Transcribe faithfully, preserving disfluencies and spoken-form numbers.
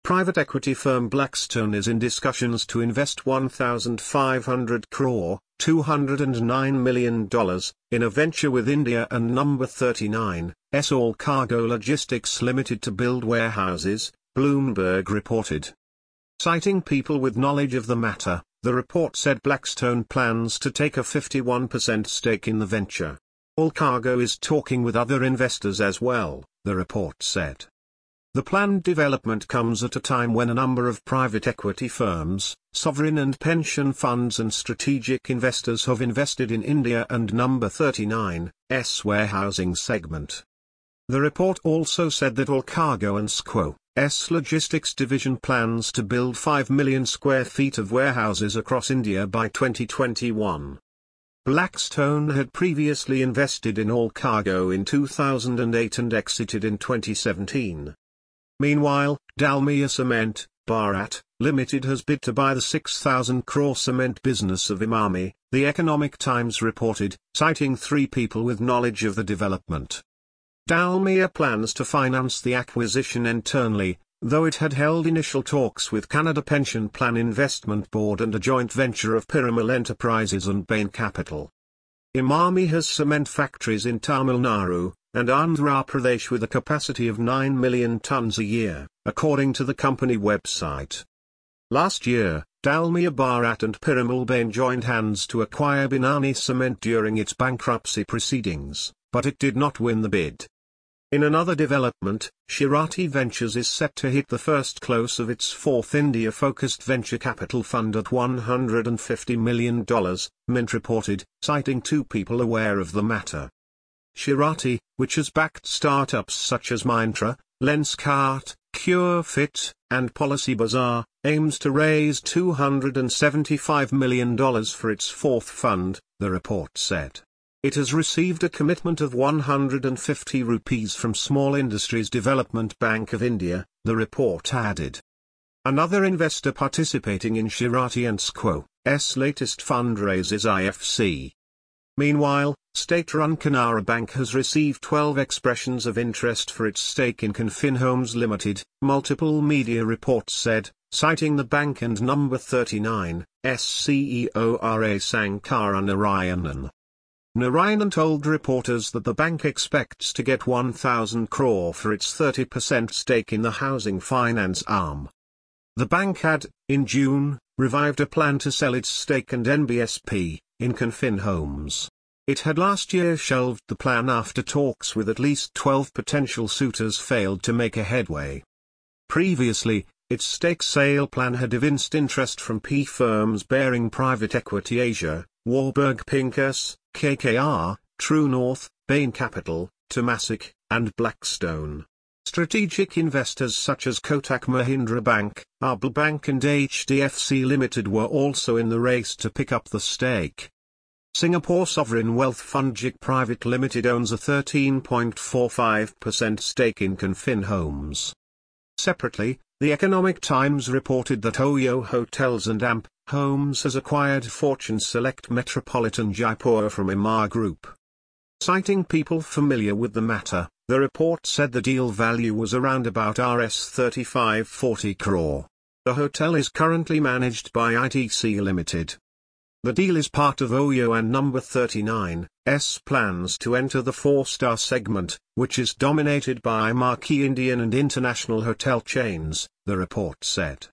Private equity firm Blackstone is in discussions to invest one thousand five hundred crore, two hundred nine million dollars, in a venture with India and Number thirty-nine, S All Cargo Logistics Limited to build warehouses, Bloomberg reported. Citing people with knowledge of the matter, the report said Blackstone plans to take a fifty-one percent stake in the venture. All Cargo is talking with other investors as well, the report said. The planned development comes at a time when a number of private equity firms, sovereign and pension funds and strategic investors have invested in India and Number thirty-nine's warehousing segment. The report also said that All Cargo and S C O's logistics division plans to build five million square feet of warehouses across India by twenty twenty-one. Blackstone had previously invested in All Cargo in two thousand eight and exited in twenty seventeen. Meanwhile, Dalmia Cement, Bharat, Limited has bid to buy the six thousand crore cement business of Emami, the Economic Times reported, citing three people with knowledge of the development. Dalmia plans to finance the acquisition internally, though it had held initial talks with Canada Pension Plan Investment Board and a joint venture of Piramal Enterprises and Bain Capital. Emami has cement factories in Tamil Nadu and Andhra Pradesh with a capacity of nine million tons a year, according to the company website. Last year, Dalmia Bharat and Piramal Bain joined hands to acquire Binani Cement during its bankruptcy proceedings, but it did not win the bid. In another development, Shirati Ventures is set to hit the first close of its fourth India-focused venture capital fund at one hundred fifty million dollars, Mint reported, citing two people aware of the matter. Shirati, which has backed startups such as Mindtra, Lenskart, CureFit, and Policy Bazaar, aims to raise two hundred seventy-five million dollars for its fourth fund, the report said. It has received a commitment of one hundred fifty rupees from Small Industries Development Bank of India, the report added. Another investor participating in Shirati and S C O's latest fundraise is I F C. Meanwhile, state-run Canara Bank has received twelve expressions of interest for its stake in Confin Homes Limited, multiple media reports said, citing the bank and Number thirty-nine's C E O R A Sankara Narayanan. Narayanan told reporters that the bank expects to get one thousand crore for its thirty percent stake in the housing finance arm. The bank had, in June, revived a plan to sell its stake and N B S P, in Confin Homes. It had last year shelved the plan after talks with at least twelve potential suitors failed to make a headway. Previously, its stake sale plan had evinced interest from P firms bearing Private Equity Asia, Warburg Pincus, K K R, True North, Bain Capital, Temasek, and Blackstone. Strategic investors such as Kotak Mahindra Bank, R B L Bank and H D F C Limited were also in the race to pick up the stake. Singapore sovereign wealth fund J I C Private Limited owns a thirteen point four five percent stake in Confin Homes. Separately, the Economic Times reported that Oyo Hotels and A M P Homes has acquired Fortune Select Metropolitan Jaipur from Emaar Group. Citing people familiar with the matter, the report said the deal value was around about thirty-five to forty crore. The hotel is currently managed by I T C Limited. The deal is part of Oyo and Number thirty-nine's plans to enter the four-star segment, which is dominated by marquee Indian and international hotel chains, the report said.